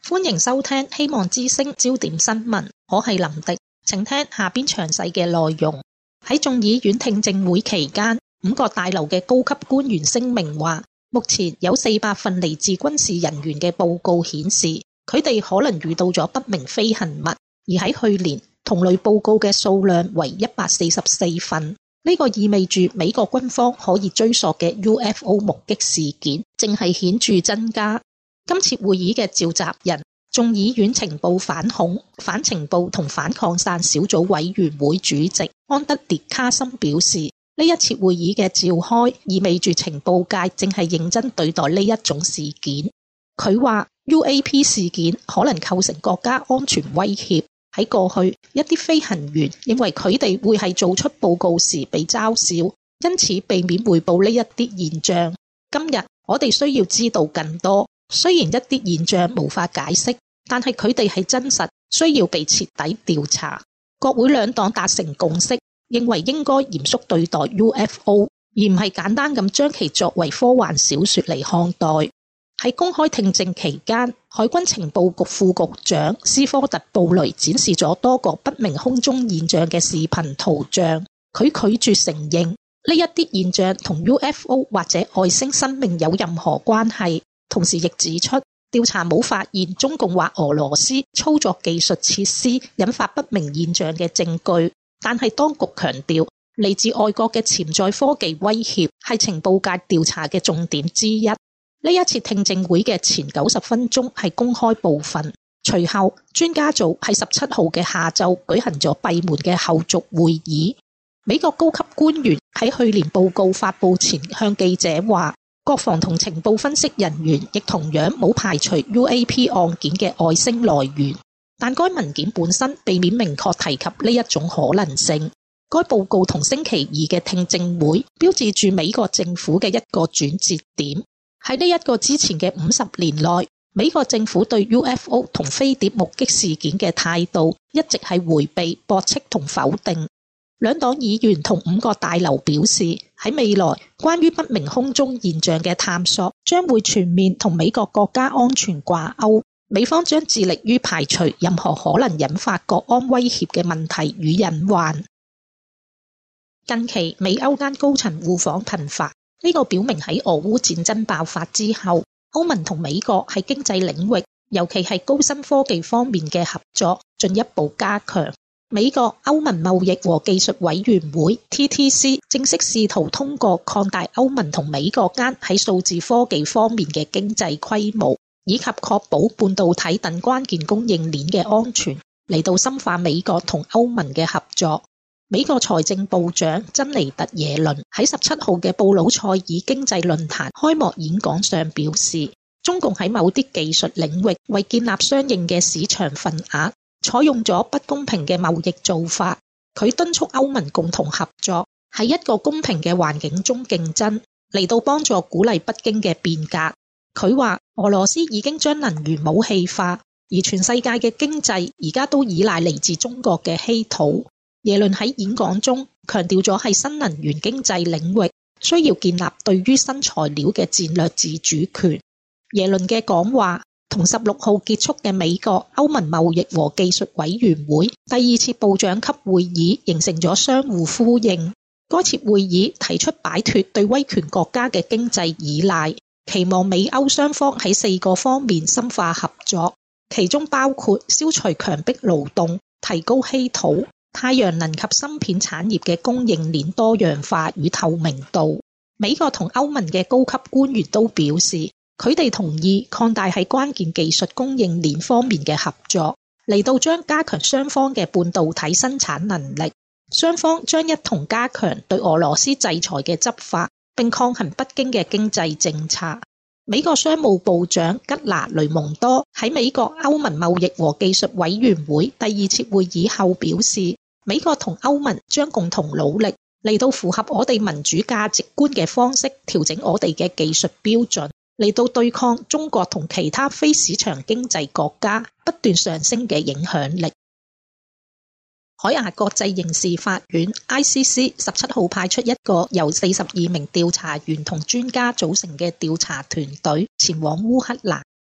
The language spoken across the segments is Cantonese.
歡迎收聽希望之聲焦點新聞，我係林迪，請聽下邊詳細嘅內容。喺眾議院聽證會期間，5個大樓嘅高級官員聲明話，目前有400份嚟自軍事人員嘅報告顯示，佢哋可能遇到咗不明飛行物，而喺去年同類報告嘅數量為144份。呢個意味住美國軍方可以追溯嘅 UFO 目擊事件正係顯著增加。今次會議嘅召集人，眾議院情報反恐、反情報同反擴散小組委員會主席安德烈卡森表示，呢一次會議嘅召開意味住情報界正係認真對待呢一種事件。佢話 UAP 事件可能構成國家安全威脅。喺過去，一啲飛行員認為佢哋會係做出報告時被嘲笑，因此避免匯報呢一啲現象。今日我哋需要知道更多，雖然一啲現象無法解釋，但係佢哋係真實，需要被徹底調查。國會兩黨達成共識，認為應該嚴肅對待 UFO， 而唔係簡單咁將其作為科幻小說嚟看待。喺公開聽證期間，海軍情報局副局長斯科特布雷展示咗多個不明空中現象嘅視頻圖像。佢拒絕承認呢一啲現象同 UFO 或者外星生命有任何關係，同時亦指出調查冇發現中共或俄羅斯操作技術設施引發不明現象嘅證據。但係當局強調，嚟自外國嘅潛在科技威脅係情報界調查嘅重點之一。呢一次聽證會嘅前90分鐘係公開部分，隨後專家組喺17號嘅下晝舉行咗閉門嘅後續會議。美國高級官員喺去年報告發佈前向記者話，國防同情報分析人員亦同樣冇排除 UAP 案件嘅外星來源，但該文件本身避免明確提及呢一種可能性。該報告同星期二嘅聽證會標誌住美國政府嘅一個轉折點。喺呢一個之前嘅50年內，美國政府對 UFO 同飛碟目擊事件嘅態度一直係迴避、駁斥同否定。兩黨議員同5個大樓表示，喺未來關於不明空中現象嘅探索將會全面同美國國家安全掛鈎，美方將致力於排除任何可能引發國安威脅嘅問題與隱患。近期美歐間高層互訪頻繁。呢個表明喺俄烏戰爭爆發之後，歐盟同美國喺經濟領域，尤其係高新科技方面嘅合作進一步加強。美國歐盟貿易和技術委員會 TTC 正式試圖通過擴大歐盟同美國間喺數字科技方面嘅經濟規模，以及確保半導體等關鍵供應鏈嘅安全，嚟到深化美國同歐盟嘅合作。美國財政部長珍妮特耶倫喺17號嘅布魯塞爾經濟論壇開幕演講上表示，中共喺某啲技術領域為建立相應嘅市場份額，採用咗不公平嘅貿易做法。佢敦促歐盟共同合作，喺一個公平嘅環境中競爭，嚟到幫助鼓勵北京嘅變革。佢話俄羅斯已經將能源武器化，而全世界嘅經濟而家都依賴嚟自中國嘅稀土。耶倫喺演講中強調咗喺新能源經濟領域需要建立對於新材料嘅戰略自主權。耶倫嘅講話同16號結束嘅美國歐盟貿易和技術委員會第2次部長級會議形成咗相互呼應。該次會議提出擺脫對威權國家嘅經濟依賴，期望美歐雙方喺4個方面深化合作，其中包括消除強迫勞動、提高稀土、太陽能及芯片產業嘅供應鏈多樣化與透明度。美國同歐盟嘅高級官員都表示，佢哋同意擴大喺關鍵技術供應鏈方面嘅合作，嚟到將加強雙方嘅半導體生產能力。雙方將一同加強對俄羅斯制裁嘅執法，並抗衡北京嘅經濟政策。美國商務部長吉拿雷蒙多喺美國歐盟貿易和技術委員會第2次會議後表示，美國同歐盟將共同努力嚟到符合我哋民主價值觀嘅方式調整我哋嘅技術標準，嚟到對抗中國同其他非市場經濟國家不斷上升嘅影響力。海牙國際刑事法院 ICC 17號派出一個由42名調查員同專家組成嘅調查團隊前往烏克蘭，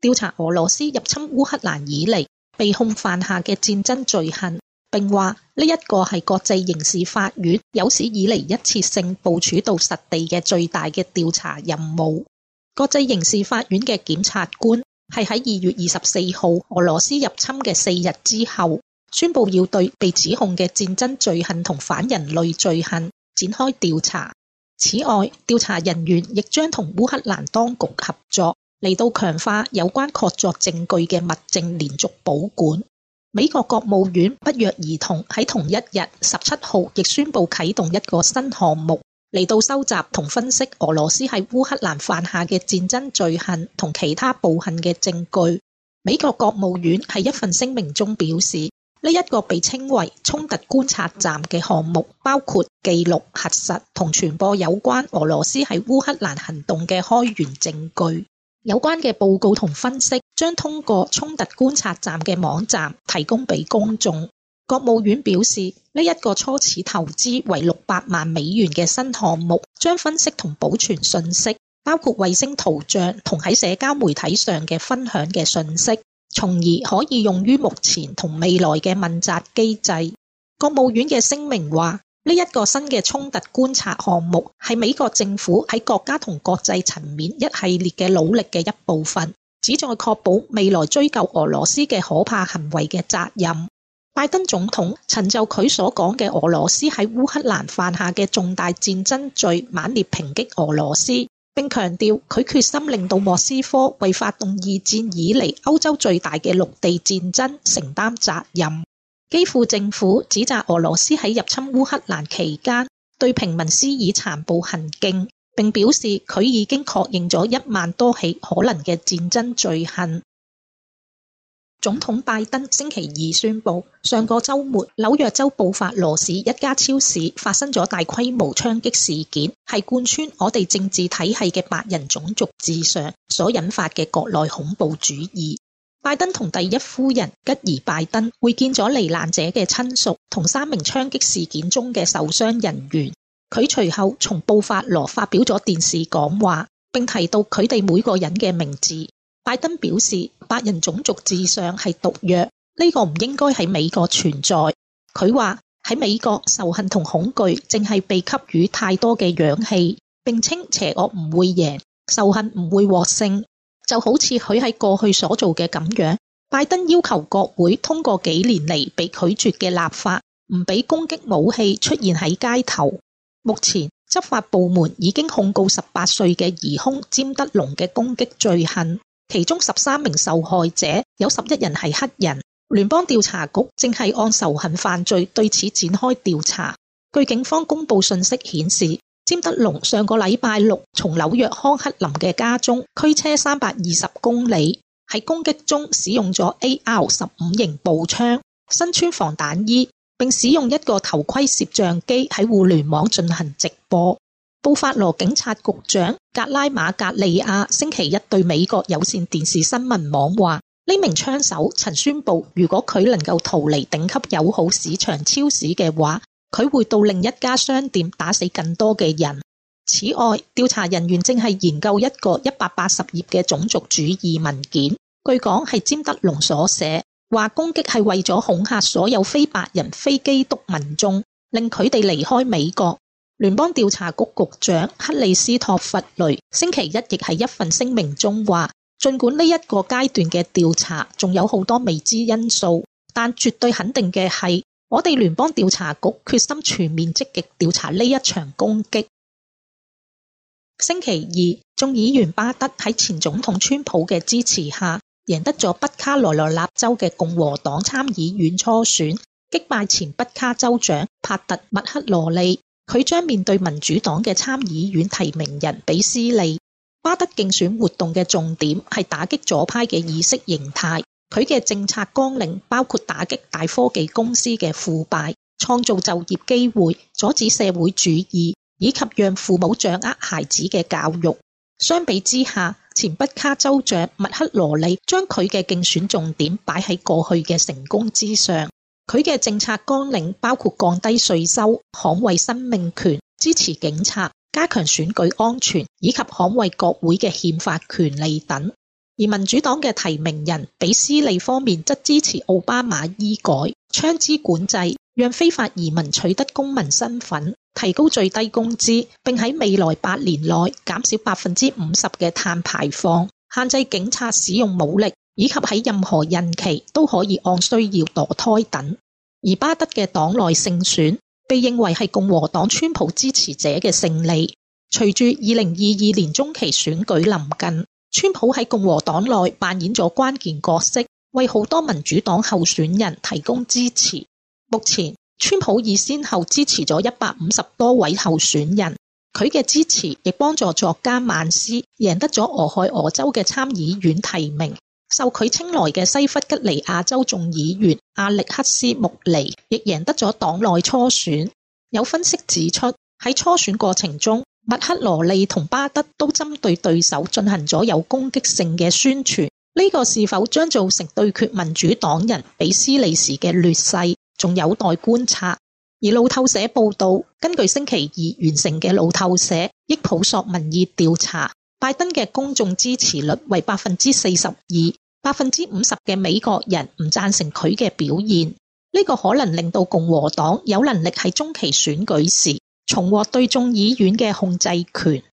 調查俄羅斯入侵烏克蘭以嚟被控犯下嘅戰爭罪行，並話呢一個係國際刑事法院有史以嚟一次性部署到實地嘅最大嘅調查任務。國際刑事法院嘅檢察官係喺2月24號俄羅斯入侵嘅4日之後，宣布要對被指控嘅戰爭罪行同反人類罪行展開調查。此外，調查人員亦將同烏克蘭當局合作，嚟到強化有關確鑿證據嘅物證連續保管。美國國務院不約而同喺同一日17號亦宣布啟動一個新項目，嚟到收集同分析俄羅斯喺烏克蘭犯下嘅戰爭罪行同其他暴行嘅證據。美國國務院喺一份聲明中表示，呢一個被稱為衝突觀察站嘅項目，包括記錄、核實同傳播有關俄羅斯喺烏克蘭行動嘅開源證據。有關嘅報告同分析將通過衝突觀察站嘅網站提供俾公眾。國務院表示，呢一個初始投資為600萬美元嘅新項目，將分析同保存信息，包括衛星圖像同喺社交媒體上嘅分享嘅信息，從而可以用於目前同未來嘅問責機制。國務院嘅聲明話，呢一個新嘅衝突觀察項目係美國政府喺國家同國際層面一系列嘅努力嘅一部分，旨在確保未來追究俄羅斯嘅可怕行為嘅責任。拜登總統曾就佢所講嘅俄羅斯喺烏克蘭犯下嘅重大戰爭罪猛烈抨擊俄羅斯，並強調佢決心令到莫斯科為發動二戰以嚟歐洲最大嘅陸地戰爭承擔責任。基輔政府指責俄羅斯喺入侵烏克蘭期間對平民施以殘暴行徑，並表示佢已經確認咗1萬多起可能嘅戰爭罪行。總統拜登星期二宣布，上個週末紐約州布法羅市一家超市發生咗大規模槍擊事件，係貫穿我哋政治體系嘅白人種族至上所引發嘅國內恐怖主義。拜登同第一夫人吉爾拜登會見咗罹難者嘅親屬同3名槍擊事件中嘅受傷人員。佢隨後從布法羅發表咗電視講話，並提到佢哋每個人嘅名字。拜登表示，白人種族至上係毒藥，呢個唔應該喺美國存在。佢話喺美國，仇恨同恐懼正係被給予太多嘅氧氣，並稱邪惡唔會贏，仇恨唔會獲勝。就好似佢喺過去所做嘅咁樣，拜登要求國會通過幾年嚟被拒絕嘅立法，唔俾攻擊武器出現喺街頭。目前執法部門已經控告18歲嘅疑兇詹德龍嘅攻擊罪行。其中13名受害者有11人係黑人，聯邦調查局正係按仇恨犯罪對此展開調查。據警方公布信息顯示，詹德龍上個禮拜六從紐約康克林嘅家中驅車320公里，喺攻擊中使用咗 AR-15 型步槍，身穿防彈衣，並使用一個頭盔攝像機喺互聯網進行直播。布法羅警察局長格拉馬格利亞星期一對美國有線電視新聞網話，呢名槍手曾宣布，如果佢能夠逃離頂級友好市場超市嘅話，佢會到另一家商店打死更多嘅人。此外，調查人員正係研究一個180頁嘅種族主義文件，據講係詹德龍所寫，話攻擊係為咗恐嚇所有非白人、非基督民眾，令佢哋離開美國。聯邦調查局局長克里斯托弗雷星期一亦喺一份聲明中話，儘管呢一個階段嘅調查仲有好多未知因素，但絕對肯定嘅係，我哋聯邦調查局決心全面積極調查呢一場攻擊。星期二，眾議員巴德喺前總統川普嘅支持下，贏得咗北卡羅來納州嘅共和黨參議院初選，擊敗前北卡州長帕特麥克羅利。佢將面對民主黨嘅參議院提名人比斯利。巴德競選活動嘅重點係打擊左派嘅意識形態。佢嘅政策綱領包括打擊大科技公司嘅腐敗，創造就業機會，阻止社會主義，以及讓父母掌握孩子嘅教育。相比之下，前北卡州長麥克羅利將佢嘅競選重點擺喺過去嘅成功之上。佢嘅政策綱領包括降低稅收、捍衛生命權、支持警察、加強選舉安全，以及捍衛國會嘅憲法權利等。 而民主黨嘅提名人比斯利方面則支持奧巴馬醫改槍支管制，讓非法移民取得公民身份，提高最低工資，並喺未來8年內減少50%嘅碳排放，限制警察使用武力，以及喺任何任期都可以按需要墮胎等。而巴德嘅黨內勝選被認為係共和黨川普支持者嘅勝利。隨住2022年中期選舉臨近，川普喺共和黨內扮演咗關鍵角色，為好多民主黨候選人提供支持。目前，川普已先後支持咗150多位候選人，佢嘅支持亦幫助作家曼斯贏得咗俄亥俄州嘅參議院提名。受佢青睞嘅西弗吉尼亞州眾議員阿力克斯穆尼亦贏得咗黨內初選。有分析指出，喺初選過程中，麥克羅利同巴德都針對對手進行咗有攻擊性嘅宣傳，呢個是否將造成對決民主黨人比斯利時嘅劣勢，仲有待觀察。而路透社報道，根據星期二完成嘅路透社益普索民意調查，拜登嘅公眾支持率為 42%，50% 嘅美國人唔贊成佢嘅表現，呢個可能令到共和黨有能力喺中期選舉時重獲對眾議院嘅控制權。